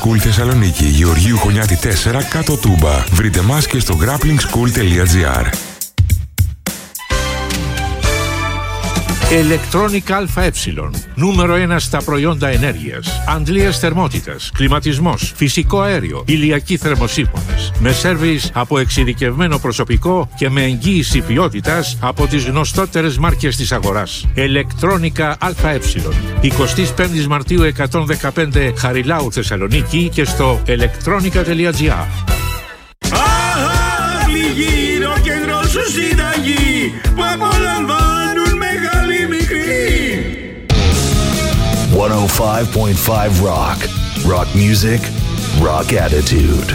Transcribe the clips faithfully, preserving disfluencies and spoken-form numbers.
School Θεσσαλονίκη, Γεωργίου Χωνιάτη τέσσερα, κάτω Τούμπα. Βρείτε μας και στο grappling school τελεία gr. Electronic ΑΕ. Νούμερο ένα στα προϊόντα ενέργειας. Αντλίας θερμότητας, κλιματισμός, φυσικό αέριο, ηλιακοί θερμοσύφωνες. Με σέρβις από εξειδικευμένο προσωπικό και με εγγύηση ποιότητας από τις γνωστότερες μάρκες της αγοράς. Electronica ΑΕ. εικοστή πέμπτη Μαρτίου εκατόν δεκαπέντε Χαριλάου Θεσσαλονίκη και στο electronica τελεία gr. Αχ, γύρω κέντρο σου συνταγή που απολαμβάνουν μεγάλη μικρή. εκατόν πέντε κόμμα πέντε Rock. Rock music, rock attitude.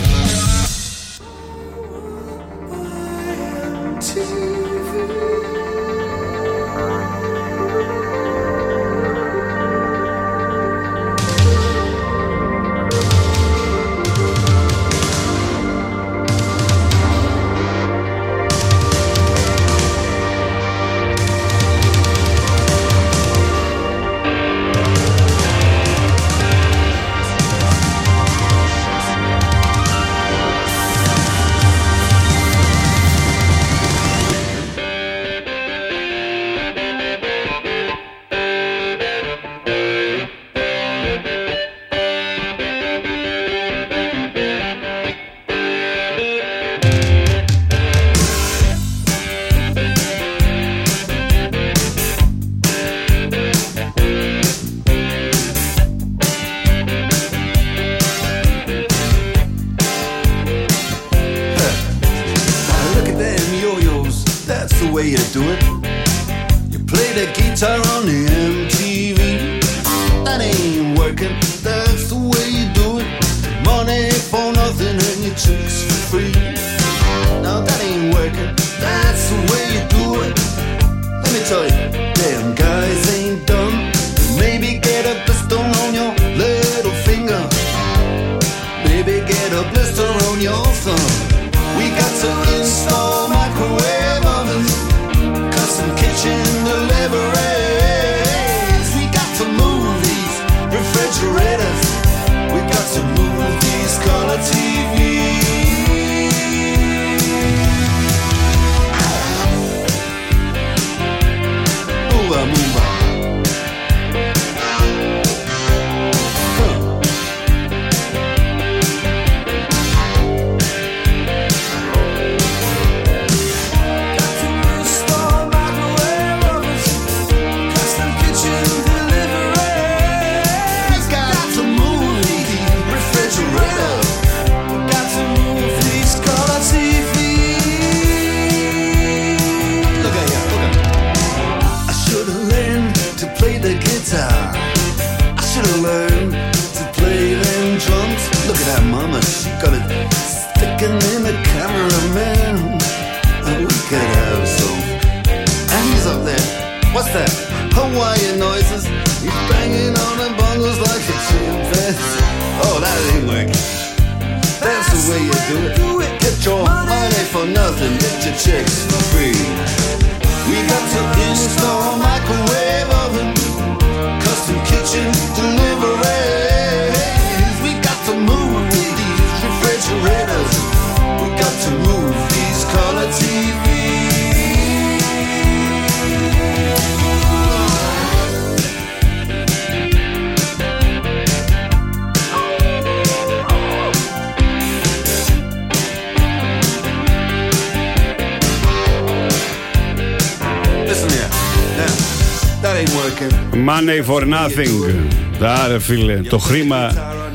Money for nothing. Άρα φίλε, το χρήμα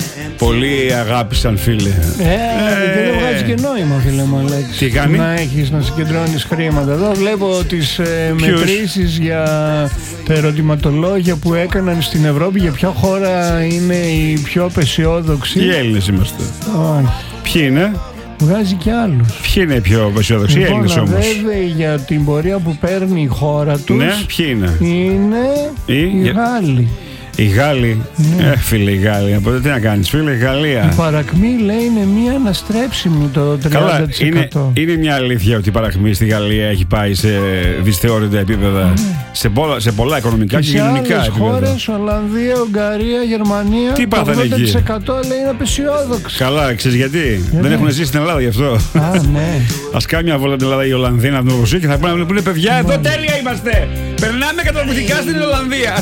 πολλοί αγάπησαν φίλε. Ε, ε, δεν βγάζει και νόημα φίλε μου Αλέξη. Τι κάνει? Να έχεις να συγκεντρώνεις χρήματα. Εδώ βλέπω τις ε, μετρήσεις για τα ερωτηματολόγια που έκαναν στην Ευρώπη. Για ποια χώρα είναι η πιο απεσιόδοξη? Οι Έλληνες είμαστε. Όχι. Ποιοι είναι? Βγάζει και άλλους. Ποιοι είναι οι πιο απεσιόδοξοι? Λοιπόν, οι Έλληνες όμως. Βέβαια για την πορεία που παίρνει η χώρα τους. Ναι, ποιοι είναι? Είναι οι, οι Γάλλοι. Οι Γάλλοι. Ναι. Ε, φίλε, οι Γάλλοι. Οπότε τι να κάνεις, φίλε, η Γαλλία. Η παρακμή λέει είναι μία αναστρέψιμη το τριάντα τοις εκατό. Καλά, είναι, είναι μια αλήθεια ότι η παρακμή στη Γαλλία έχει πάει σε δυσθεώρητα επίπεδα. Mm. Σε, πολλά, σε πολλά οικονομικά και, και κοινωνικά επίπεδα. Σε άλλες χώρες, Ολλανδία, Ουγγαρία, Γερμανία. Τι πάθανε εκεί. Το ογδόντα τοις εκατό λέει είναι απεσιόδοξο. Καλά, ξέρεις γιατί. γιατί. Δεν έχουν ζήσει στην Ελλάδα γι' αυτό. Α, ναι. Ας κάνει μια βόλτα την Ελλάδα η Ολλανδία να την Ρωσία και θα πάνε να πούνε παιδιά, εδώ τέλεια είμαστε. Περνάμε καταπληκτικά στην Ολλανδία.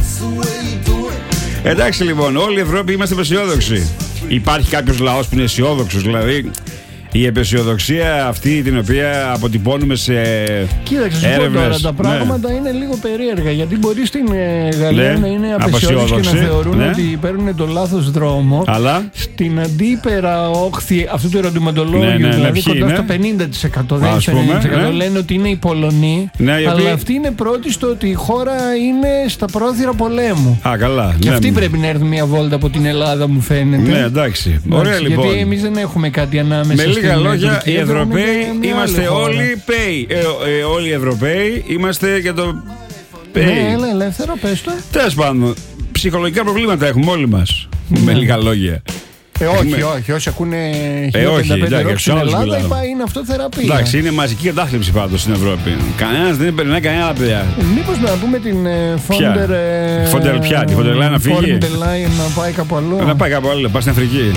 Εντάξει λοιπόν, όλη η Ευρώπη είμαστε απεσιόδοξοι. Υπάρχει κάποιος λαός που είναι αισιόδοξος, δηλαδή η απεσιοδοξία αυτή την οποία αποτυπώνουμε σε Κοίταξε, έρευνες. Τώρα τα πράγματα ναι. είναι λίγο περίεργα, γιατί μπορεί στην Γαλλία ναι. να είναι απεσιόδοξοι και να θεωρούν ναι. ότι παίρνουν το λάθος δρόμο. Αλλά στην αντίπερα όχθη αυτού του ερωτηματολόγιου, ναι, ναι, δηλαδή ναι, κοντά ναι. στο πενήντα τοις εκατό, δεν είναι στο ενενήντα τοις εκατό, ναι. λένε ότι είναι οι Πολωνοί, ναι, αλλά οποίοι... αυτή είναι πρώτη στο ότι η χώρα είναι στα πρόθυρα πολέμου. Α, καλά. Και ναι. αυτή πρέπει να έρθει μια βόλτα από την Ελλάδα, μου φαίνεται. Ναι, εντάξει. Ωραία, λοιπόν. Γιατί εμείς δεν έχουμε κάτι ανάμεσα. Με λίγα λόγια, οι Ευρωπαίοι είμαστε όλοι pay. Ε, ε, όλοι οι Ευρωπαίοι είμαστε για το pay. Ναι, έλα, ελεύθερο, πες το. Τέλος πάντων, ψυχολογικά προβλήματα έχουμε όλοι μας. Ναι. Με λίγα λόγια. Ε, όχι, έχουμε... όχι, όσοι ακούνε χίλια πεντακόσια πενήντα ροκ στην Ελλάδα είπα, είναι αυτό θεραπεία. Εντάξει, είναι μαζική κατάθλιψη πάντως στην Ευρώπη. Κανένας δεν περνάει κανένα παιδιά. Μήπως να πούμε την Φόντερ... Φόντερ πια, τη Φόντερ Λάιν να φύγει. Φόντερ Λάιν να πάει κάπου αλλού. Να πάει κάπου αλλού, πάει στην Αφρική.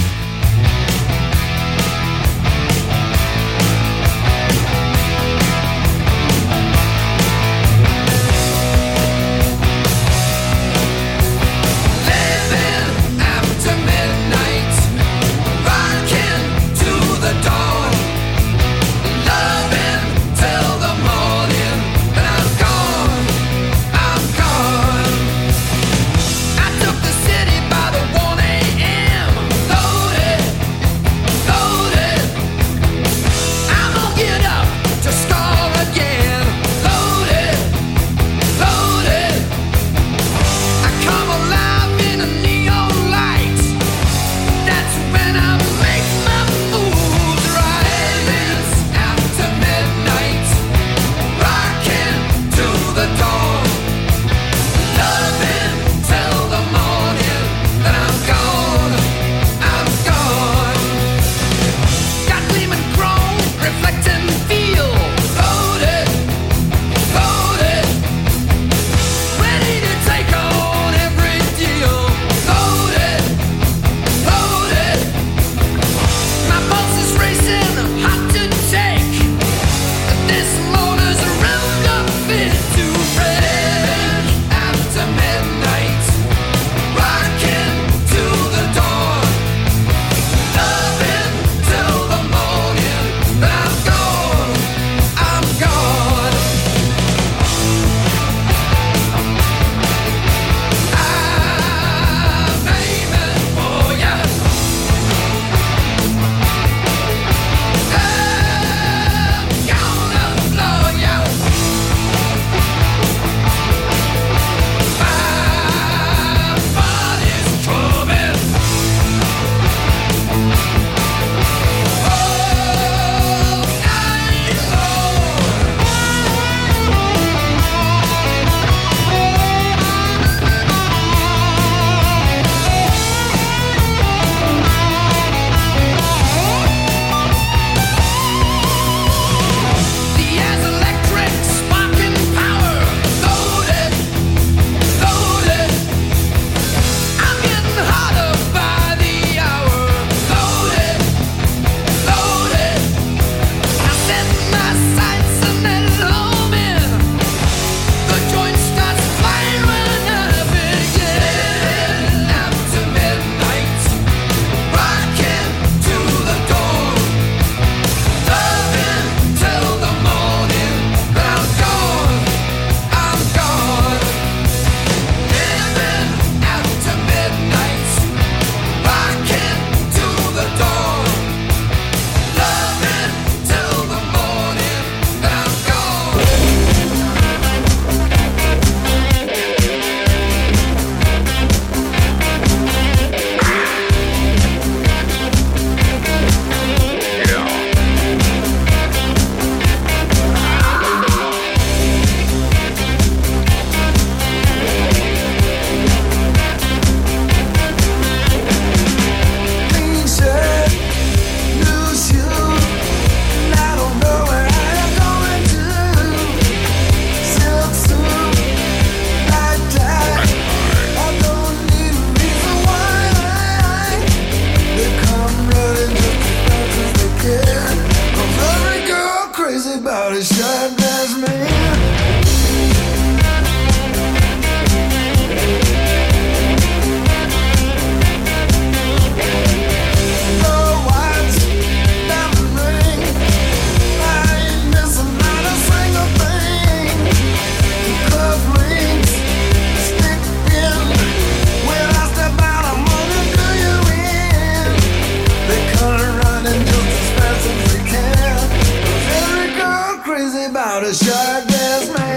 about a shirtless man.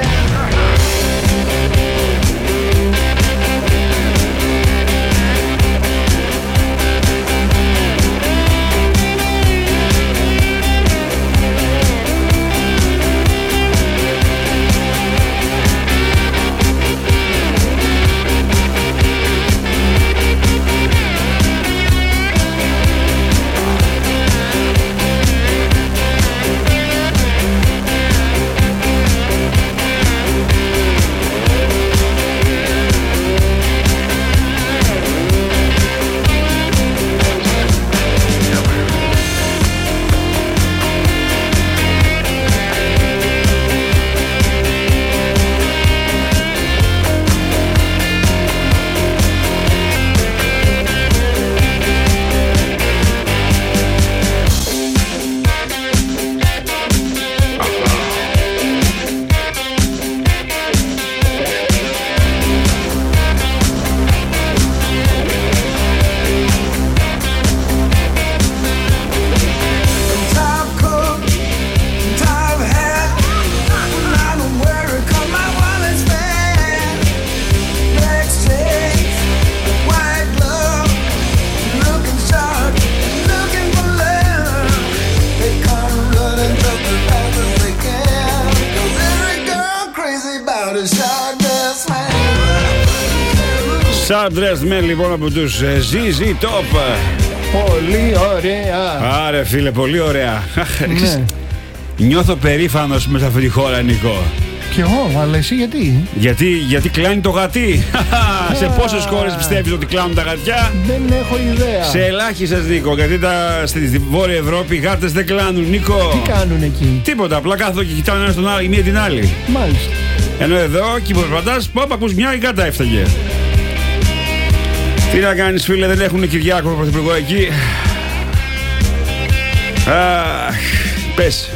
Dressed Man λοιπόν από τους ζι ζι Top. Πολύ ωραία. Άρε φίλε, πολύ ωραία. Ναι. Νιώθω περήφανος με αυτή τη χώρα, Νίκο. Κι εγώ, αλλά εσύ γιατί? Γιατί, γιατί κλάνει το γατί. Σε πόσες χώρες πιστεύεις ότι κλάνουν τα γατιά? Δεν έχω ιδέα. Σε ελάχιστες, Νίκο. Γιατί τα, στη Βόρεια Ευρώπη οι γάτες δεν κλάνουν, Νίκο. Τι κάνουν εκεί? Τίποτα, απλά κάθονται και κοιτάνε ένα στον άλλο, η μία την άλλη. Μάλιστα. Ενώ εδώ, εκεί που περπατάς, πόπα, ακούς μια, η γάτα έφταγε. Τι να κάνεις, φίλε, δεν έχουν Κυριάκο πρωθυπουργό εκεί. Αχ, πες.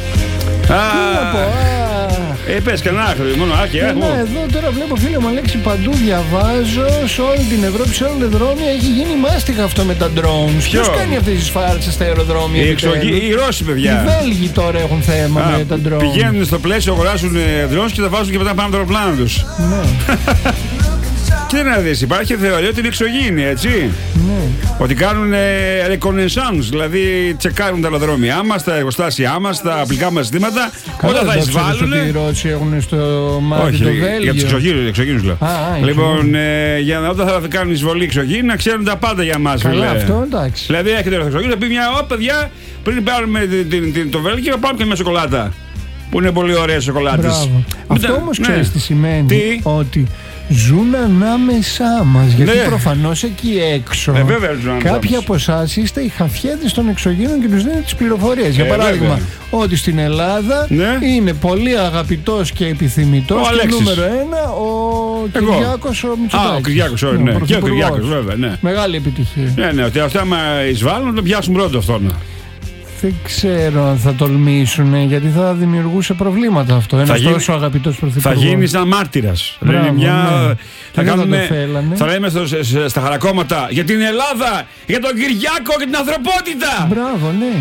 Ε, πες κανένα, μόνο άκη έχω. Εδώ τώρα βλέπω, φίλε μου Αλέξη, παντού διαβάζω σε όλη την Ευρώπη, σε όλα τα αεροδρόμια έχει γίνει μάστιγα αυτό με τα drones. Ποιος κάνει αυτές τις φάρτσες στα αεροδρόμια? Οι, εξωγή, οι Ρώσοι, παιδιά. Οι Βέλγοι τώρα έχουν θέμα Α, με τα drones. Πηγαίνουν στο πλαίσιο, αγοράσουν drones και τα βάζουν και μετά πάνω από το αεροπλάνο τους. Ναι. Και να δεις, υπάρχει θεωρία ότι είναι εξωγήινοι, έτσι. Ναι. Ότι κάνουν reconnaissance, δηλαδή τσεκάρουν τα αεροδρόμια μας, τα εργοστάσια μας, τα απλικά μας συστήματα. Όταν θα εισβάλλουν. Οι Ρώσοι έχουν στο μάτι όχι, το Βέλγιο. Για τους εξωγήινους λέω. Α, α, λοιπόν, ε, για να όταν θα κάνουν εισβολή εξωγήινη, να ξέρουν τα πάντα για μας. Καλά, αυτό εντάξει. Δηλαδή έρχεται ο εξωγήινος, θα πει μια, ω παιδιά, πριν πάρουμε την, την, την, το Βέλγιο, πάμε και μια σοκολάτα. Που είναι πολύ ωραίες σοκολάτες. Αυτό όμως ναι. ξέρεις τι σημαίνει? Τι? Ότι ζουν ανάμεσά μας. Γιατί ναι. προφανώς εκεί έξω ε, βέβαια, κάποιοι από εσάς είστε οι χαφιέδες των εξωγήινων και τους δίνετε τις πληροφορίες. Ε, Για παράδειγμα, βέβαια. Ότι στην Ελλάδα ναι. είναι πολύ αγαπητός και επιθυμητός ο και νούμερο ένα ο Εγώ. Κυριάκος ο Μητσοτάκης. Α, ο Κυριάκος, ναι. ναι. Και ο Κυριάκος, βέβαια. Ναι. Μεγάλη επιτυχία. Ναι, ναι, ότι αυτά άμα εισβάλλουν να το πιάσουν πρώτο αυτόν. Δεν ξέρω αν θα τολμήσουν, γιατί θα δημιουργούσε προβλήματα αυτό. Ένας γίνει... τόσο αγαπητός πρωθυπουργός. Θα γίνει σαν μάρτυρας. Μπράβο, μια... ναι. Θα, κάνουμε... θα λέμε στο, στα χαρακόμματα για την Ελλάδα, για τον Κυριάκο και την ανθρωπότητα. Μπράβο, ναι.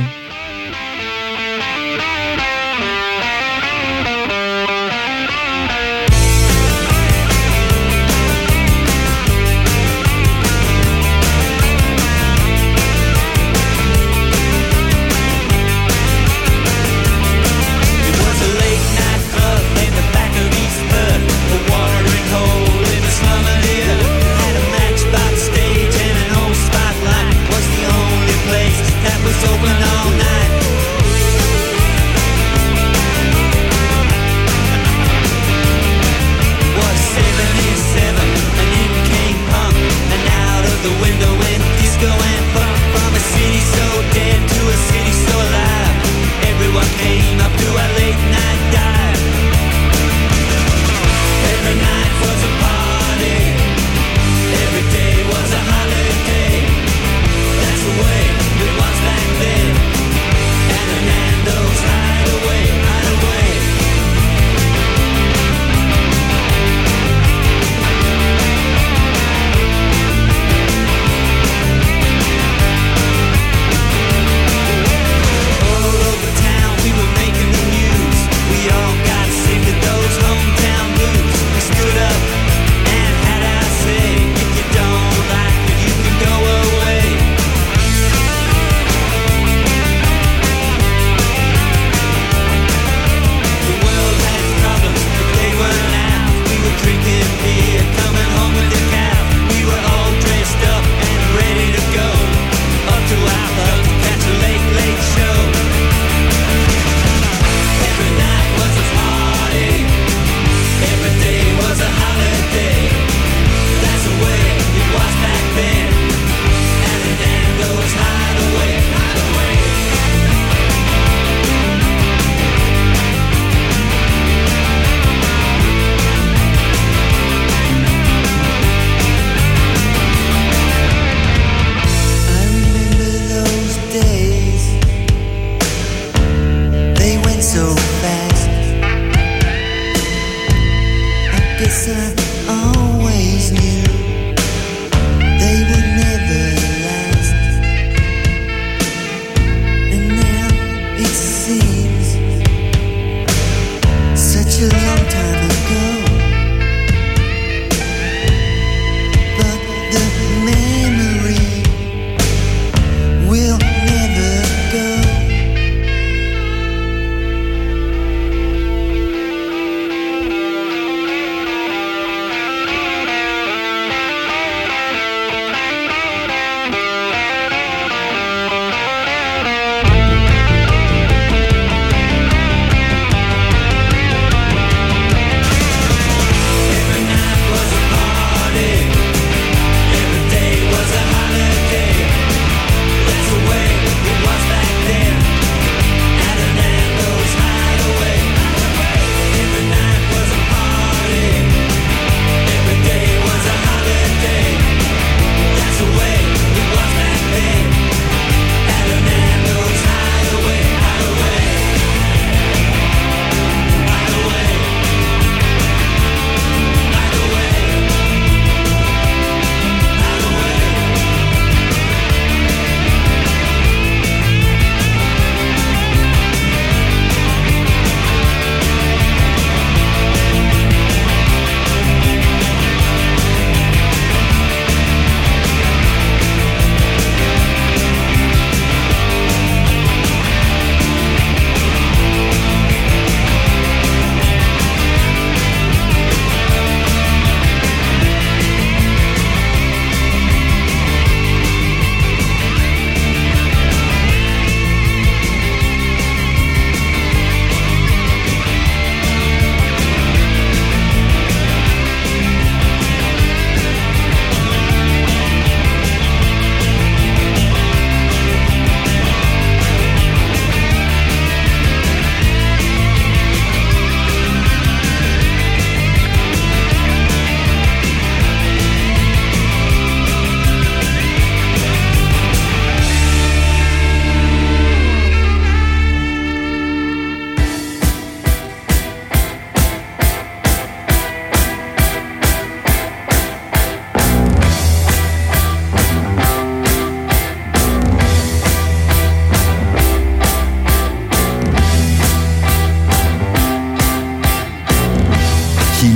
Open all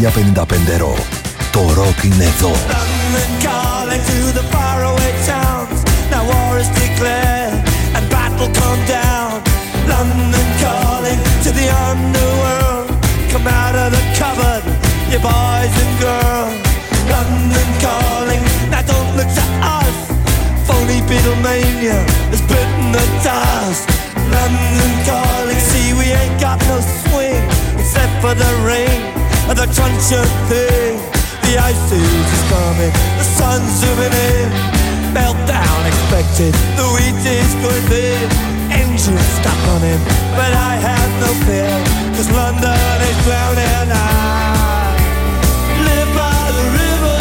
εννιακόσια πενήντα πέντε Rock. Το rock είναι εδώ. London calling to the faraway towns. Now war is declared and battle come down. London calling to the underworld. Come out of the cupboard, you boys and girls. London calling, now don't look to us. Phony Beatlemania has bitten the dust. London calling, see we ain't got no swing except for the rain and the truncheon thing. The ice age is coming, the sun's zooming in. Meltdown expected, the wheat is going thin. Engines stop running, but I have no fear, cause London is drowning. I live by the river,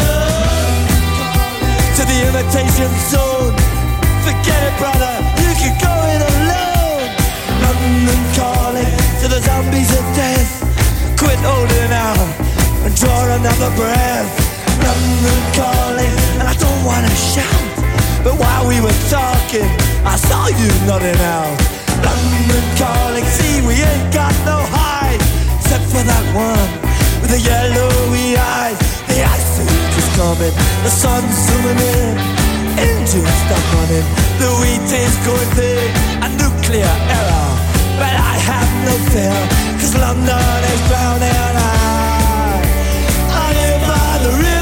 to the imitation zone. Forget it, brother, you can go it alone. London calling to the zombies of death. Quit holding out and draw another breath. London calling, and I don't wanna shout, but while we were talking, I saw you nodding out. London calling, see we ain't got no hide, except for that one with the yellowy eyes. The ice age is coming, the sun's zooming in. Engines stop running, the wheat is going thick. A nuclear error, but I have no fear, cause London is drowning. I, I live by the river.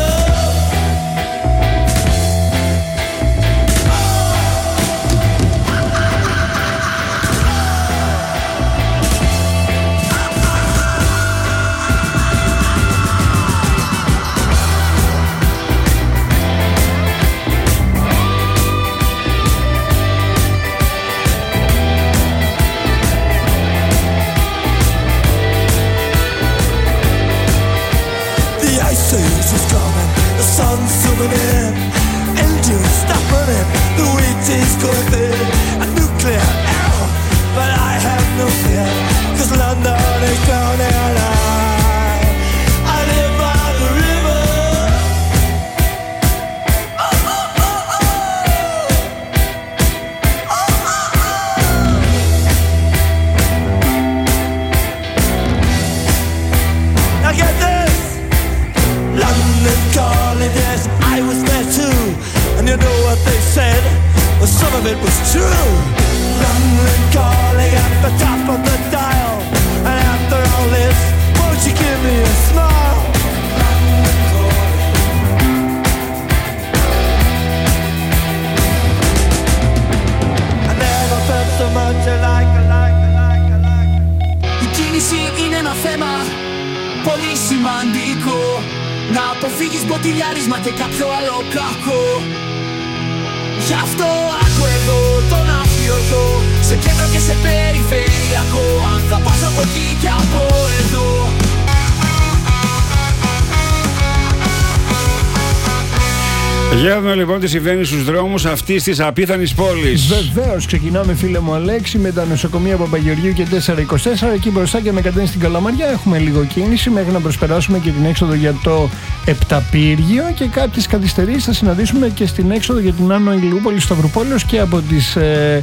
Για να δούμε λοιπόν τι συμβαίνει στους δρόμους αυτής της απίθανης πόλης. Βεβαίως, ξεκινάμε φίλε μου Αλέξη με τα νοσοκομεία Παπαγεωργίου και τετρακόσια είκοσι τέσσερα. Εκεί μπροστά και με κατένει στην Καλαμαριά έχουμε λίγο κίνηση μέχρι να προσπεράσουμε και την έξοδο για το Επταπύργιο και κάποιες καθυστερήσεις θα συναντήσουμε και στην έξοδο για την Άνω Ηλιούπολη Σταυρουπόλεως και από τις ε,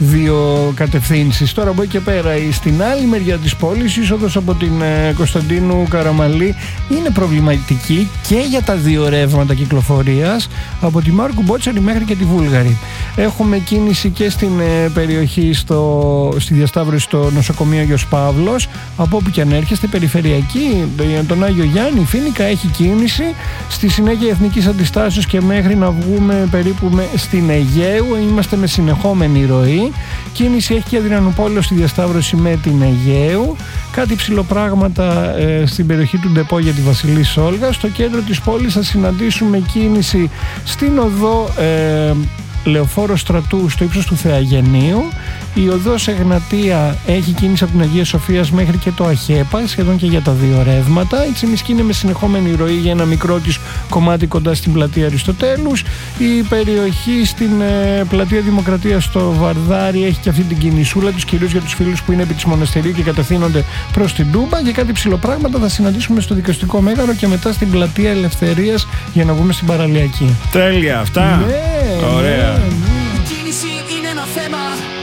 δύο κατευθύνσεις. Τώρα από εκεί και πέρα στην άλλη μεριά της πόλης, είσοδος από την ε, Κωνσταντίνου Καραμαλή είναι προβληματική και για τα δύο ρεύματα κυκλοφορίας από τη Μάρκου Μπότσαρη μέχρι και τη Βούλγαρη. Έχουμε κίνηση και στην ε, περιοχή στο, στη διασταύρωση στο νοσοκομείο Άγιος Παύλος, από όπου και αν έρχεστε, περιφερειακή, τον Άγιο Γιάννη, Φίνικα έχει κίνηση. Στη συνέχεια Εθνικής Αντιστάσεως και μέχρι να βγούμε περίπου με, στην Αιγαίου είμαστε με συνεχόμενη ροή. Κίνηση έχει και Αδριανούπολη στη διασταύρωση με την Αιγαίου. Κάτι ψηλοπράγματα ε, στην περιοχή του Ντεπό για τη Βασιλής Σόλγα. Στο κέντρο της πόλης θα συναντήσουμε κίνηση στην οδό ε, Λεωφόρο Στρατού στο ύψος του Θεαγενείου. Η οδός Εγνατία έχει κίνηση από την Αγία Σοφίας μέχρι και το Αχέπα, σχεδόν και για τα δύο ρεύματα. Η Τσιμισκή είναι με συνεχόμενη ροή για ένα μικρό της κομμάτι κοντά στην πλατεία Αριστοτέλους. Η περιοχή στην ε, πλατεία Δημοκρατίας στο Βαρδάρι έχει και αυτή την κινησούλα τους, κυρίως για τους φίλους που είναι επί της Μοναστηρίου και κατευθύνονται προς την Τούμπα. Και κάτι ψηλοπράγματα θα συναντήσουμε στο Δικαστικό Μέγαρο και μετά στην πλατεία Ελευθερίας για να βγούμε στην Παραλιακή. Τέλεια αυτά. Ναι, ωραία. Ναι, ναι. Η κίνηση είναι ένα θέμα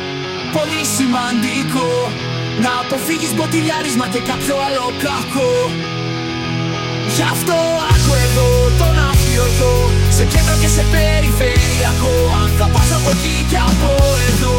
πολύ σημαντικό. Να αποφύγεις μποτιλιάρισμα και κάποιο άλλο κακό. Γι' αυτό άκου εδώ τον αφιωτό, σε κέντρο και σε περιφερειακό, αν θα πας από εκεί και από εδώ.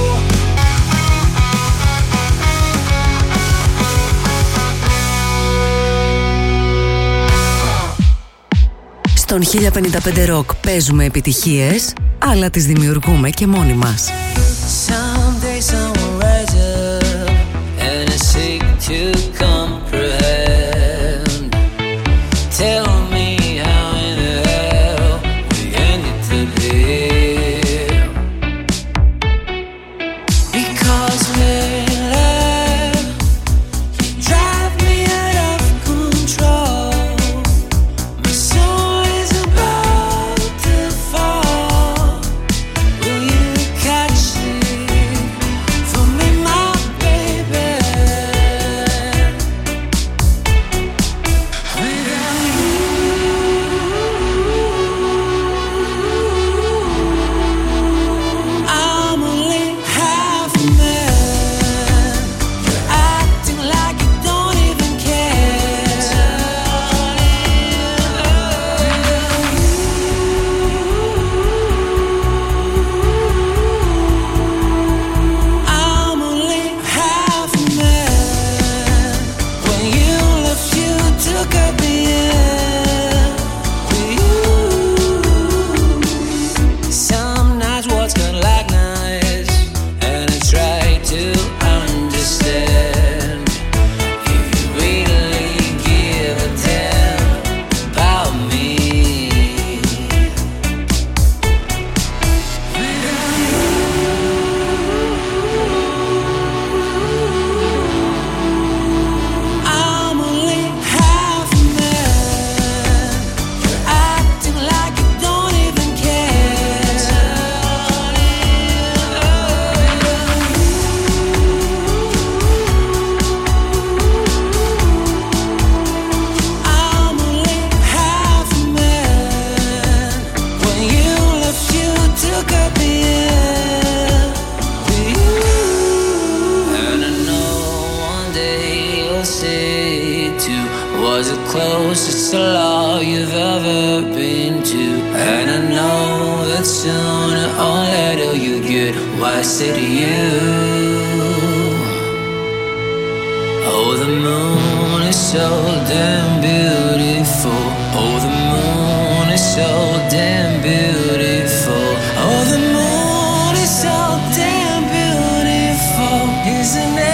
Στον χίλια πενήντα πέντε Rock παίζουμε επιτυχίες, αλλά τις δημιουργούμε και μόνοι μας. Someday someone rise up and is sick to comprehend. Tell me how in the hell we ended to live. Because we're in love, you drive me out of control. My soul is about to fall. Will you catch it for me, my baby? Without you, I'm only half a man. You're acting like you don't even care. I'm only half a man. When you left, you took up the air. With you, some nights what's good like nights, and I try to understand if you really give a damn about me. I'm only half a man. You're acting like you don't even care. I'm only half a man. When you left, you took up the air. With you, and I know one day you'll say to was the closest to love you've ever been to. And I know that sooner or later you get what I say to you. Oh, the moon is so damn beautiful. Oh, the moon is so damn beautiful. Oh, the moon is so damn beautiful, isn't it?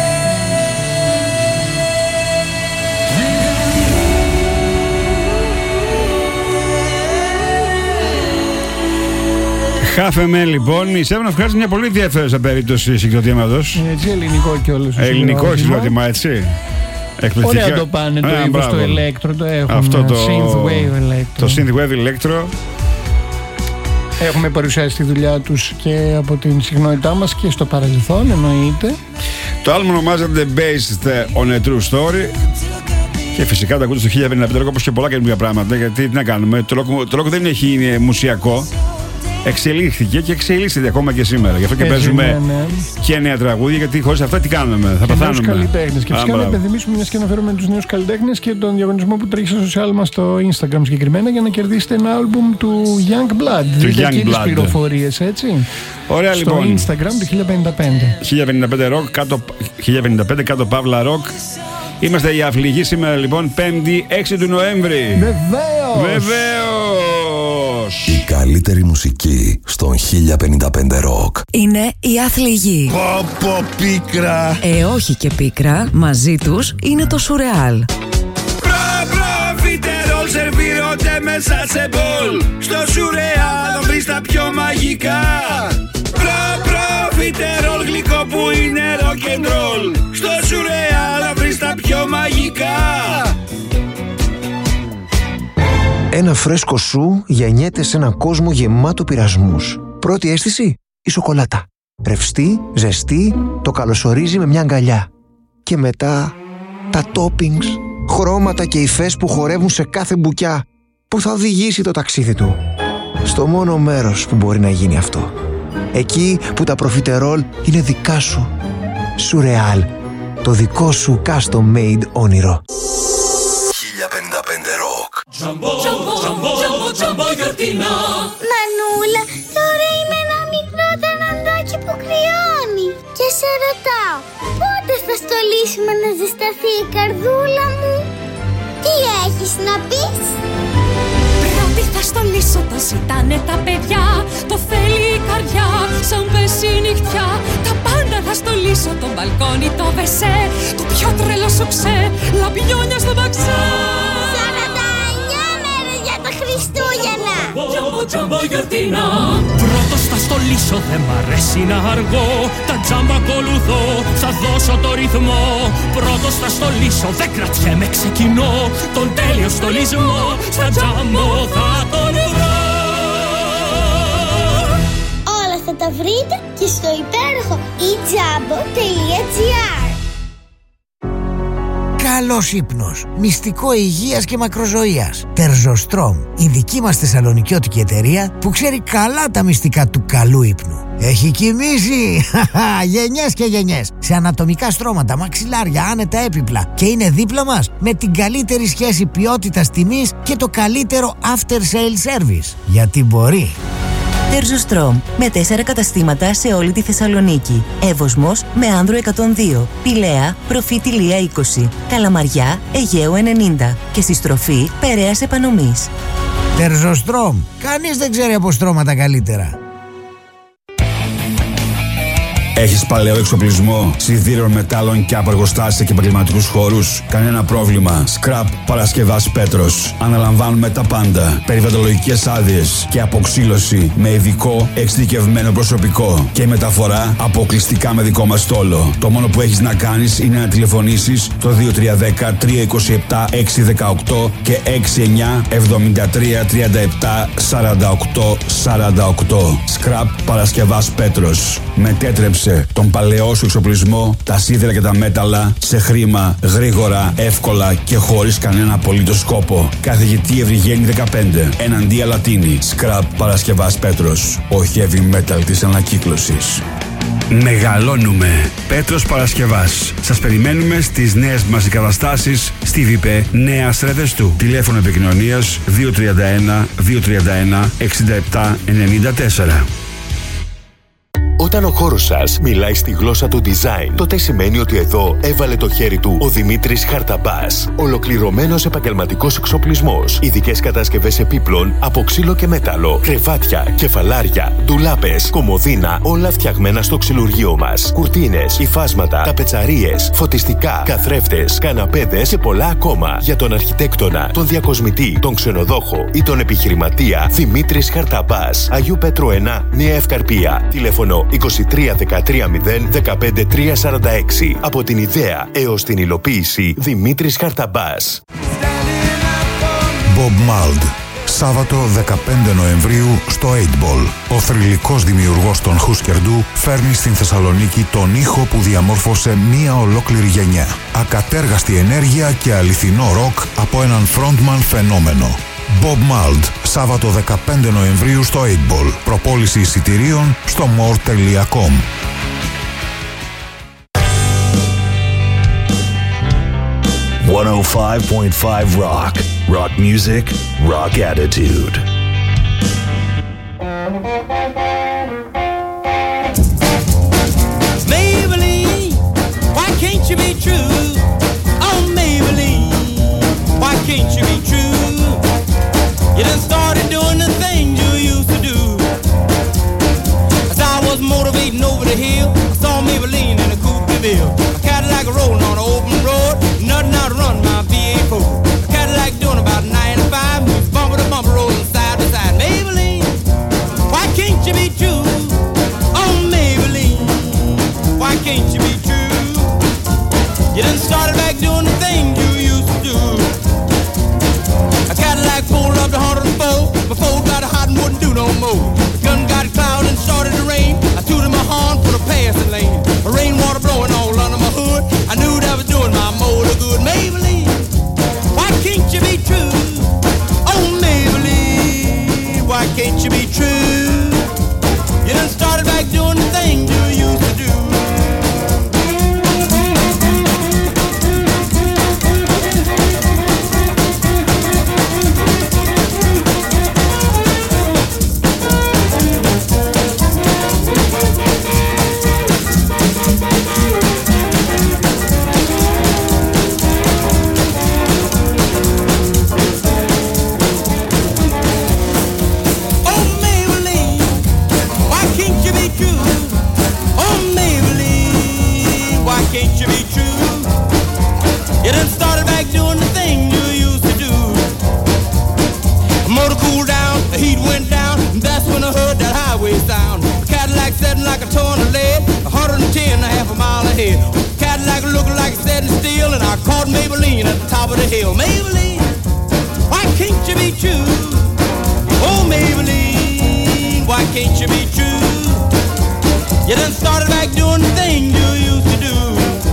Χάφεμε λοιπόν. Η Seven of Hearts, μια πολύ ενδιαφέρουσα περίπτωση συγκροτήματος. Έτσι, ελληνικό κιόλας. Ελληνικό συγκρότημα, έτσι. Εκπληκτικά. Ωραία το πάνε το Α, είδος, το μπράβο. Electro, το έχουμε. Αυτό το Synthwave Electro. Το Synthwave Electro. Έχουμε παρουσιάσει τη δουλειά τους και από την συχνότητά μας και στο παρελθόν, εννοείται. Το album ονομάζεται Based on a True Story. Και φυσικά τα ακούτε στο χίλια πενήντα πέντε, όπως και πολλά καινούργια πράγματα. Γιατί τι να κάνουμε, το rock, το rock δεν έχει είναι μουσιακό. Εξελίχθηκε και εξελίσσεται ακόμα και σήμερα. Γι' αυτό και Έτσι, παίζουμε ναι, ναι. και νέα τραγούδια. Γιατί χωρίς αυτά τι κάνουμε, θα πεθάνουμε. Νέους καλλιτέχνες. Και Α, φυσικά να μπράβο. υπενθυμίσουμε, μιας και αναφέρουμε τους νέους καλλιτέχνες και τον διαγωνισμό που τρέχει στο social μας στο Instagram συγκεκριμένα για να κερδίσετε ένα άλμπουμ του Young Blood. Του Δείτε Young εκεί τις Blood. πληροφορίες, έτσι. Ωραία, στο λοιπόν. Instagram του χίλια πενήντα πέντε. χίλια πενήντα πέντε Rock, κάτω, χίλια πενήντα πέντε κάτω Παύλα Rock. Είμαστε η Αφληγή σήμερα λοιπόν, πέμπτη έξι του Νοέμβρη. Βεβαίως! Βεβαίως! Η καλύτερη μουσική στον χίλια πενήντα πέντε Rock. Είναι η Αθληγή. Πω πω πίκρα. Ε, όχι και πίκρα, μαζί τους είναι το Σουρεάλ. Προ προ φιτερόλ σερβίρονται μέσα σε μπολ. Στο Σουρεάλ βρεις τα πιο μαγικά. Προ προ φιτερόλ γλυκό που είναι rock and roll. Στο Σουρεάλ βρεις τα πιο μαγικά. Ένα φρέσκο σου γεννιέται σε έναν κόσμο γεμάτο πειρασμούς. Πρώτη αίσθηση, η σοκολάτα. Ρευστή, ζεστή, το καλωσορίζει με μια αγκαλιά. Και μετά, τα toppings, χρώματα και υφές που χορεύουν σε κάθε μπουκιά, που θα οδηγήσει το ταξίδι του στο μόνο μέρος που μπορεί να γίνει αυτό. Εκεί που τα προφιτερόλ είναι δικά σου. Σουρεάλ, το δικό σου custom made όνειρο. χίλια πενήντα πέντε Rock. Τζαμπό, τζαμπό, τζαμπό, τζαμπό γιορτινά. Μανούλα, τώρα είμαι ένα μικρό ταναντάκι που κρυώνει. Και σε ρωτάω, πότε θα στολίσουμε να ζεσταθεί η καρδούλα μου? Τι έχεις να πεις? Πρώτη θα στολίσω, το ζητάνε τα παιδιά. Το θέλει η καρδιά, σαν πέσει η νυχτιά. Τα πάντα θα στολίσω, το μπαλκόνι, το βεσέ. Το πιο τρελό σου ξέ, λαμπιόνια στο μπαξέ. σαράντα εννιά μέρες για τα Χριστούγεννα. Τζαμπό, τζαμπό γιορτινά. Πρώτος θα στολίσω, δεν μ' αρέσει να αργώ. Τα τζάμπα ακολουθώ, θα δώσω το ρυθμό. Πρώτος θα στολίσω, δεν κρατιέμαι, ξεκινώ. Τον τέλειο στολισμό, στα τζάμπο θα τον βρω. Όλα θα τα βρείτε και στο υπέροχο i τζάμπο τελεία τζι άρ. Καλός ύπνος, μυστικό υγείας και μακροζωίας. Τερζοστρόμ, η δική μας θεσσαλονικιώτικη εταιρεία που ξέρει καλά τα μυστικά του καλού ύπνου. Έχει κοιμήσει γενιές και γενιές σε ανατομικά στρώματα, μαξιλάρια, άνετα έπιπλα και είναι δίπλα μας με την καλύτερη σχέση ποιότητας τιμής και το καλύτερο after sale service. Γιατί μπορεί. Τερζοστρόμ, με τέσσερα καταστήματα σε όλη τη Θεσσαλονίκη. Εύωσμος με Άνδρο εκατόν δύο, Πηλαία, Προφήτη Λία είκοσι, Καλαμαριά, Αιγαίου ενενήντα και στη στροφή Περαίας Επανομής. Τερζοστρόμ, κανείς δεν ξέρει από στρώματα καλύτερα. Έχεις παλαιό εξοπλισμό σιδήρων, μετάλλων και απεργοστάσια και επαγγελματικούς χώρους? Κανένα πρόβλημα. Scrap Παρασκευάς Πέτρος. Αναλαμβάνουμε τα πάντα. Περιβαλλοντολογικές άδειες και αποξύλωση με ειδικό εξειδικευμένο προσωπικό και μεταφορά αποκλειστικά με δικό μας στόλο. Το μόνο που έχεις να κάνεις είναι να τηλεφωνήσεις το δύο τρία ένα μηδέν τρία είκοσι επτά έξι δεκαοκτώ και έξι εννιά εβδομήντα τρία τριάντα επτά σαράντα οκτώ σαράντα οκτώ. Scrap Παρασκευάς Πέτρος. Μετέτρεψε τον παλαιό σου εξοπλισμό, τα σίδερα και τα μέταλλα σε χρήμα, γρήγορα, εύκολα και χωρίς κανένα απολύτως σκόπο. Καθηγητή Ευρυγένη δεκαπέντε, εναντία Λατίνη. Scrap Παρασκευάς Πέτρος. Ο heavy metal της ανακύκλωσης. Μεγαλώνουμε. Πέτρος Παρασκευάς. Σας περιμένουμε στις νέες μας εγκαταστάσεις στη ΒΙΠΕ Νέας Ρεδεστού. Τηλέφωνο επικοινωνίας δύο τρία ένα δύο τρία ένα εξήντα επτά ενενήντα τέσσερα. Όταν ο χώρος σας μιλάει στη γλώσσα του design, τότε σημαίνει ότι εδώ έβαλε το χέρι του ο Δημήτρης Χαρταμπάς. Ολοκληρωμένος επαγγελματικός εξοπλισμός, ειδικές κατασκευές επίπλων από ξύλο και μέταλλο, κρεβάτια, κεφαλάρια, ντουλάπες, κομοδίνα, όλα φτιαγμένα στο ξυλουργείο μας. Κουρτίνες, υφάσματα, ταπετσαρίες, φωτιστικά, καθρέφτες, καναπέδες και πολλά ακόμα. Για τον αρχιτέκτονα, τον διακοσμητή, τον ξενοδόχο ή τον επιχειρηματία, Δημήτρης Χαρταμπάς. Αγίου Πέτρου ένα, Νέα Ευκαρπία. Τηλέφωνο είκοσι τρία δεκατρία μηδέν δεκαπέντε τρία σαράντα έξι. Από την ιδέα έως την υλοποίηση, Δημήτρης Χαρταμπάς. Bob Mould. Σάββατο δεκαπέντε Νοεμβρίου στο οκτώ Ball. Ο θρυλικός δημιουργός των Husker Du φέρνει στην Θεσσαλονίκη τον ήχο που διαμόρφωσε μία ολόκληρη γενιά. Ακατέργαστη ενέργεια και αληθινό ροκ από έναν frontman φαινόμενο. Bob Mould, Σάββατο δεκαπέντε Νοεμβρίου στο οκτώ Ball. Προπόληση εισιτηρίων στο more τελεία com. εκατόν πέντε κόμμα πέντε Rock. Rock music, rock attitude. Maybelline, why can't you be true? Oh, Maybelline, why can't you be true? You done started doing the things you used to do. As I was motivating over the hill, I saw Maybelline in a coupe de ville. A Cadillac rolling on an open road, nothing out to run my V eight four. A Cadillac doing about ninety-five, moves bumper to bumper, rolling side to side. Maybelline, why can't you be true? Oh, Maybelline, why can't you be true? You done started back doing the things you used to do. A Cadillac pulled up to one hundred four. Before it got hot and wouldn't do no more. The gun got cloud and started to rain. I tooted my horn for the passing lane. A rainwater blowing all under my hood. I knew that was doing my motor good. Maybelline, why can't you be true? Oh, Maybelline, why can't you be true? You done started back doing the thing you used to do. still, and I caught Maybelline at the top of the hill. Maybelline, why can't you be true? Oh, Maybelline, why can't you be true? You done started back doing the thing you used to do.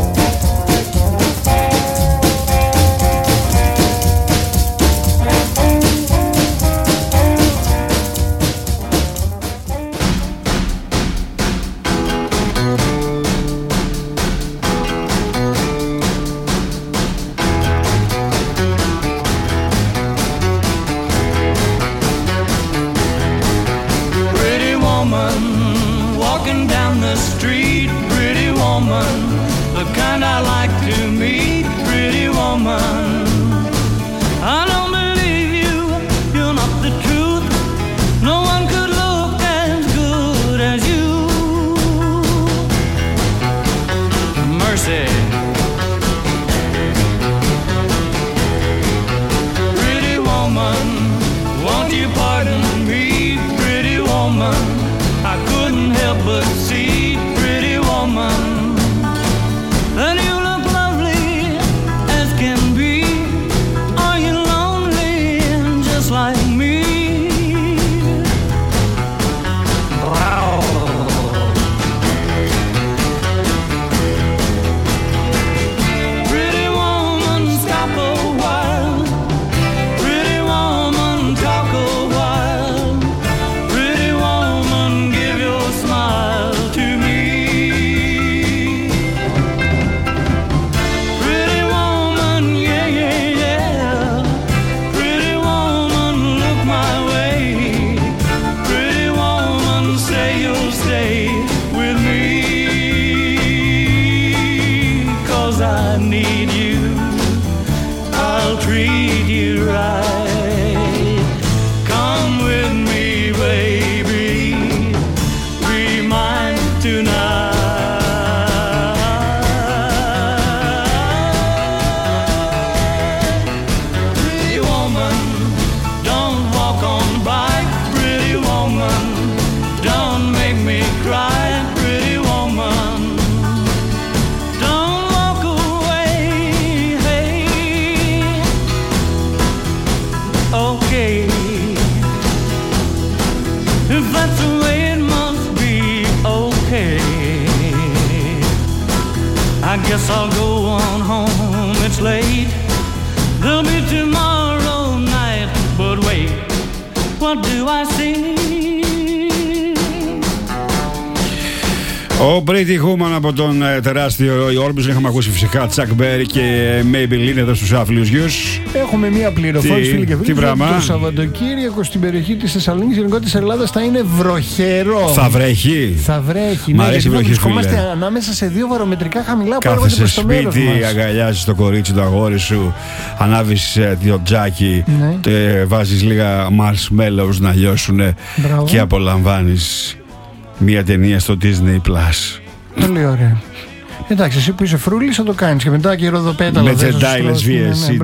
Ο Pretty Woman από τον ε, τεράστιο Orbison. Είχαμε ακούσει φυσικά Chuck Berry και Maybelline εδώ στους άφλιους γιους. Έχουμε μία πληροφόρηση, φίλοι και φίλοι. Τι πράγμα? Το Σαββατοκύριακο στην περιοχή της Θεσσαλονίκης, γενικότερα της Ελλάδας, θα είναι βροχερό. Θα βρέχει. Θα βρέχει. Μ' ναι, αρέσει η βροχή, βρισκόμαστε ανάμεσα σε δύο βαρομετρικά χαμηλά που έρχονται κάθεσαι προς το μέρος σπίτι, μας. αγκαλιάζεις το κορίτσι, το αγόρι σου, ανάβεις ε, το τζάκι, ναι. και βάζεις λίγα marshmallows να λιώσουνε. Μπράβο. Και απολαμβάνεις μία ταινία στο Disney Plus. Πολύ ωραία. Εντάξει, εσύ που είσαι φρούλης θα το κάνεις και μετά και η ροδοπέταλα. Με τζεντάι λεσβείες ή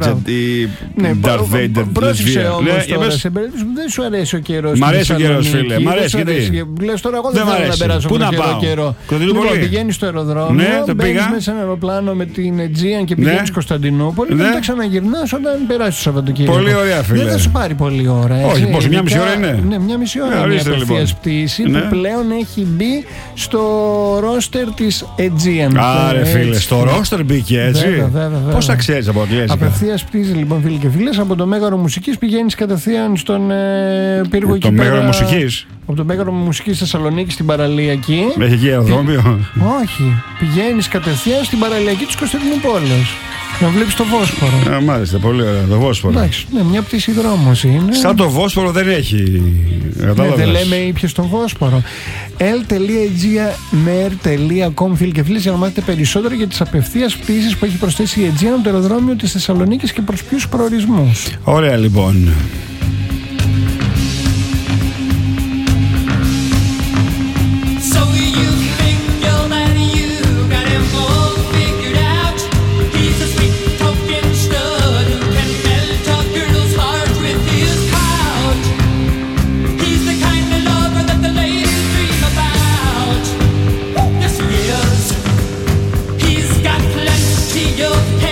Darth Vader πρόσεξε όμως λεσβεία. τώρα, σε περίπτωση που δεν σου αρέσει ο καιρός. Μ' αρέσει ο καιρός, φίλε. Μ' αρέσει γιατί. Λες τώρα εγώ δεν θέλω να περάσω από τον καιρό. Λοιπόν, πηγαίνεις στο αεροδρόμιο, μπαίνεις μέσα σε ένα αεροπλάνο με την Aegean και πηγαίνεις Κωνσταντινούπολη και μετά ξαναγυρνάς όταν περάσεις το Σαββατοκύριακο. Πολύ ωραία, φίλε. Δεν θα σου πάρει πολλή ώρα. Όχι, πόσο, μια μισή ώρα είναι. Ναι, μια μισή ώρα είναι η απευθείας πτήση που πλέον έχει μπει στο ρόστερ της Aegean. Άρε φίλε, στο ρόστερ μπήκε έτσι. Πώς θα ξέρεις από αγγλικά? Απευθείας πτήση λοιπόν, φίλοι και φίλες, από το Μέγαρο Μουσικής πηγαίνεις κατευθείαν στον ε, πύργο εκεί. Το Μέγαρο Μουσικής. Από το Μέγαρο Μουσικής Θεσσαλονίκη στην παραλιακή. Έχει εκεί αεροδρόμιο? Όχι. Πηγαίνεις κατευθείαν στην παραλιακή της Κωνσταντινούπολης. Να βλέπεις το Βόσπορο. Α, μάλιστα, πολύ ωραία. Το Βόσπορο. Εντάξει, ναι, μια πτήση δρόμος είναι. Σαν το Βόσπορο δεν έχει. Ναι, δεν λέμε ήπιες στο Βόσπορο. ελ τελεία ι τζι μέιρ τελεία κομ, φίλοι και φίλες, για να μάθετε περισσότερο για τις απευθείας πτήσεις που έχει προσθέσει η Aegean, το αεροδρόμιο της Θεσσαλονίκης και προς ποιους προορισμούς. Ωραία λοιπόν. He's got plenty of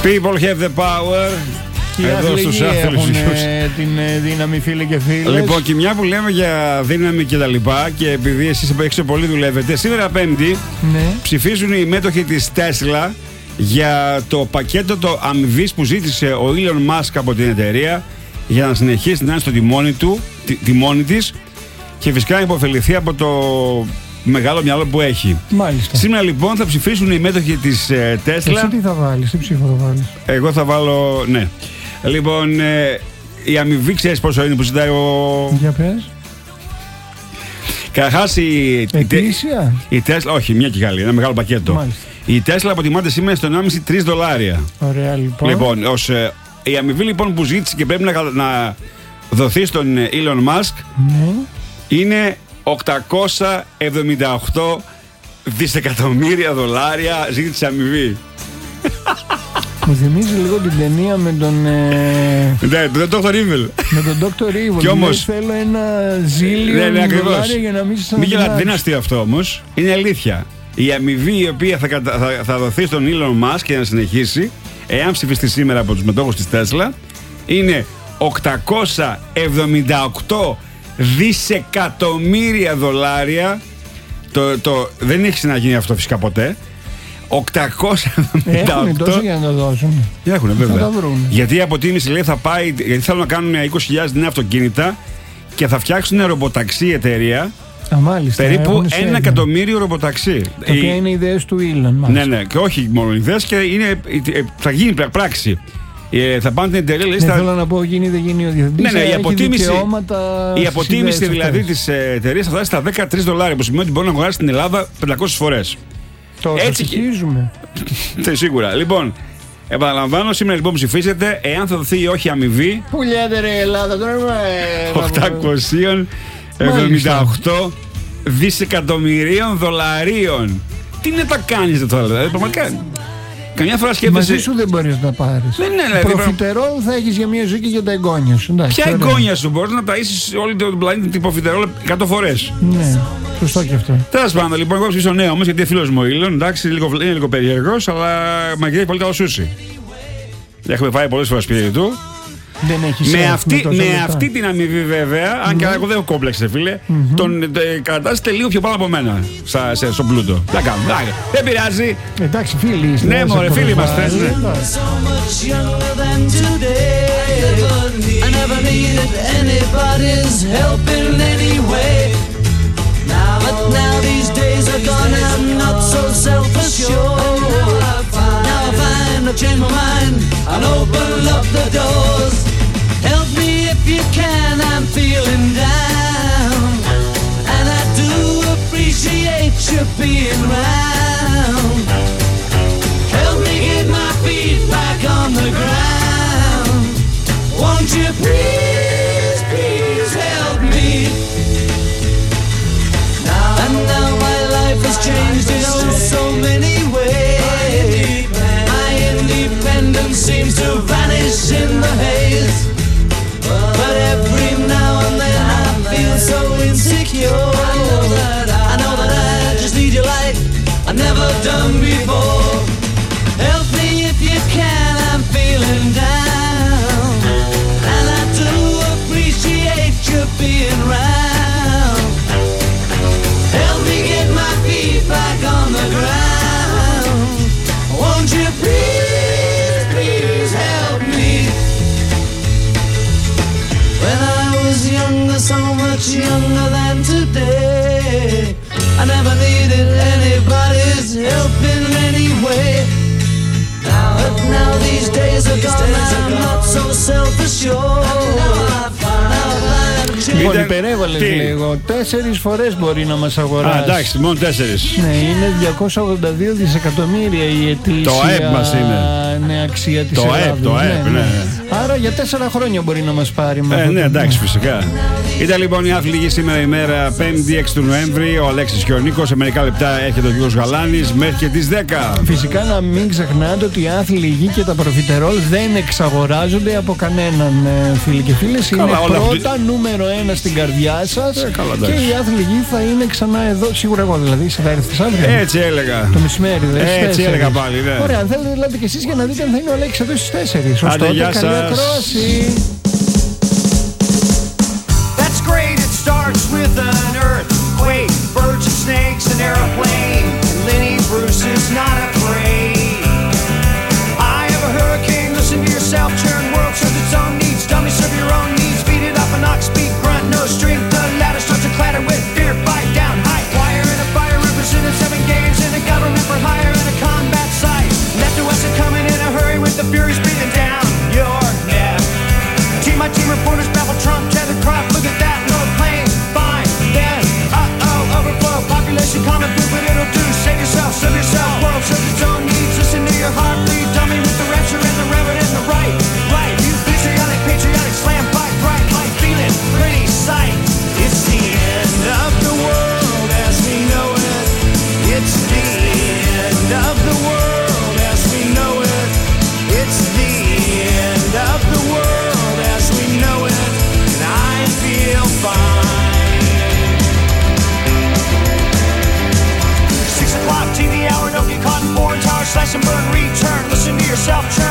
People have the power. Και οι άθλοι έχουν την δύναμη, φίλοι και φίλες. Λοιπόν, και μια που λέμε για δύναμη και τα λοιπά, και επειδή εσείς έξω πολύ δουλεύετε, σήμερα Πέμπτη ναι. ψηφίζουν οι μέτοχοι της Tesla για το πακέτο το αμοιβής που ζήτησε ο Elon Musk από την εταιρεία για να συνεχίσει να είναι στο τιμόνι του, τη, τιμόνι της, και φυσικά να υποφεληθεί από το μεγάλο μυαλό που έχει. Μάλιστα. Σήμερα λοιπόν θα ψηφίσουν οι μέτοχοι της ε, Tesla. Εσύ τι θα βάλεις, τι ψήφο θα βάλεις? Εγώ θα βάλω, ναι. Λοιπόν, ε, η αμοιβή ξέρεις πόσο είναι που ζητάει ο... Για πες. Καταρχάς η... Ετήσια. Η Tesla, όχι, μια και καλή, ένα μεγάλο πακέτο. Μάλιστα. Η Tesla αποτιμάται σήμερα στο ενάμιση με τρία δολάρια. Ωραία, λοιπόν. Λοιπόν, ως, ε, η αμοιβή λοιπόν που ζήτησε και πρέπει να, να δοθεί στον Elon Musk ναι. είναι οκτακόσια εβδομήντα οκτώ δισεκατομμύρια δολάρια ζήτησε αμοιβή. Μου θυμίζει λίγο την ταινία με τον... Ε... Ναι, τον Doctor Evil. Με τον Doctor Evil. Κι όμως... θέλω ένα ζήλιο ναι, ναι, δολάρια για να μην σας Μην γελάτε, δεν είναι αστείο αυτό όμως. Είναι αλήθεια. Η αμοιβή η οποία θα, θα, θα δοθεί στον Elon Musk και να συνεχίσει, εάν ψηφιστεί σήμερα από τους μετόχους της Tesla, είναι οκτακόσια εβδομήντα οκτώ δισεκατομμύρια δολάρια. Το, το, δεν έχει ξαναγίνει αυτό φυσικά ποτέ. οκτακόσια εβδομήντα οκτώ. Έχουν τόσο για να το δώσουν. Έχουν βέβαια. Θα τα γιατί η αποτίμηση λέει θα πάει, γιατί θέλουν να κάνουν είκοσι χιλιάδες νέα αυτοκίνητα και θα φτιάξουν ρομποταξί εταιρεία. Α, μάλιστα, περίπου ένα εκατομμύριο ρομποταξί. Τα οποία η... είναι ιδέες του Elon. Ναι, ναι, και όχι μόνο ιδέες, και είναι, θα γίνει πράξη. Ε, θα πάνε την εταιρεία. Ναι, θα... Θέλω να πω, γίνει δεν γίνει ο διευθυντής. Ναι, ναι, η αποτίμηση, η αποτίμηση δηλαδή της εταιρείας θα φτάσει στα δεκατρία δολάρια, που σημαίνει ότι μπορεί να αγοράσει στην Ελλάδα πεντακόσιες φορές. Το συνεχίζουμε. Σίγουρα. Λοιπόν, επαναλαμβάνω, σήμερα λοιπόν ψηφίσετε εάν θα δοθεί ή όχι αμοιβή. Πού λέτε ρε Ελλάδα τώρα? οκτακόσια εβδομήντα οκτώ δισεκατομμυρίων δολαρίων. Τι να τα κάνεις τώρα, δηλαδή, πραγματικά. Καμιά φορά σκέφτεσαι. Μαζί σου δεν μπορείς να πάρεις. Δεν είναι, δηλαδή. Προφιτερόλ θα έχεις για μια ζωή και για τα εγγόνια σου. Εντάξει, ποια εγγόνια σου? Μπορείς να ταΐσεις όλη τον πλανήτη την προφιτερόλ εκατό φορές. Ναι, σωστό και αυτό. Τέλος πάντων, λοιπόν, εγώ ψήσω νέο όμως, γιατί φίλος μου ο Ήλον, εντάξει, είναι λίγο περίεργος, αλλά μαγειρεύει πολύ καλό σούσι. Έχουμε φάει πολλές φορές σπίτι του. Δεν έχει με αυτή, με αυτή την αμοιβή βέβαια, αν και εγώ δεν έχω κόμπλεξε φίλε, mm-hmm. τον ε, κρατάσετε λίγο πιο πάνω από μένα στα, σε, στον πλούτο. Δεν κάνω, δεν πειράζει. Εντάξει, φίλοι είστε. Ναι, μωρέ, φίλοι είμαστε. I've changed my mind, I'll open up the doors. Help me if you can, I'm feeling down. And I do appreciate you being round. Help me get my feet back on the ground. Won't you please, please help me? Now, and now my life has changed in oh so many ways. Independence seems to vanish in the haze. But every now and then I feel so insecure. I know that I, I know that I just need you like I've never done before. Help me if you can, I'm feeling down. And I do appreciate you being round. Help me get my feet back on the ground. Won't you please? So much younger than today. I never needed anybody's help in any way. Now, but now these days are gone, I'm not so self-assured. Λοιπόν, υπερέβαλες λίγο. Τέσσερις φορές μπορεί να μας αγοράσει. Α, εντάξει, μόνο τέσσερις. Ναι, είναι διακόσια ογδόντα δύο δισεκατομμύρια η ετήσια. Το ΑΕΠ μας είναι. Ναι, αξία της το Ελλάδας. ΑΕΠ, το ΑΕΠ, ναι, ναι. ναι. Άρα για τέσσερα χρόνια μπορεί να μας πάρει. Ε, ναι, εντάξει, φυσικά. Ήταν λοιπόν η άθληγη σήμερα ημέρα πέμπτη έξι του Νοέμβρη. Ο Αλέξης και ο Νίκος. Σε μερικά λεπτά έρχεται ο Γιώργος Γαλάνης μέχρι και τις δέκα. Φυσικά να μην ξεχνάτε ότι οι άθληγοι και τα προφιτερόλ δεν εξαγοράζονται από κανέναν, φίλοι και φίλες. Είναι πρώτα αυτή... νούμερο ένα στην καρδιά σας. Ε, καλά, και οι άθλητοι θα είναι ξανά εδώ. Σίγουρα εγώ δηλαδή. Θα έρθεις αύριο. Έτσι έλεγα. Το μεσημέρι, δεν Έτσι τέσσερις. Έλεγα πάλι, ναι. Ωραία, αν θέλετε, λέτε και εσείς για να δείτε αν θα είναι ο Αλέξης εδώ στις τέσσερις. Άντε, γεια σας. Καλή ακρόαση. That's great, it starts with an earthquake, birds and snakes, an airplane, and Lenny Bruce is not afraid. I have a hurricane, listen to yourself, churn, world serves its own needs, dummy serve your own needs, beat it up an ox, speak, grunt, no strength, the ladder starts to clatter with fear, fight down, high wire and a fire represented seven games in a government for hire and a combat site. Left to us are coming in a hurry with the furies breathing down your neck. Team my team reporters baffle Trump, tethered crop, look at that, no plane, fine, then, uh-oh, overflow, population common food, what it'll do, save yourself, serve yourself, world serves its own needs, listen to your heart, bleed, dummy with the rapture and the reverend and the right, right, you patriotic, patriotic, slam, fight, bright, light, feeling, pretty sight, it's the end of the world as we know it, it's the end of the world as we know it, it's the end of the world as we know it, and I feel fine. Six o'clock T V hour, don't get caught in foreign tower, slash and burn, return, listen to yourself,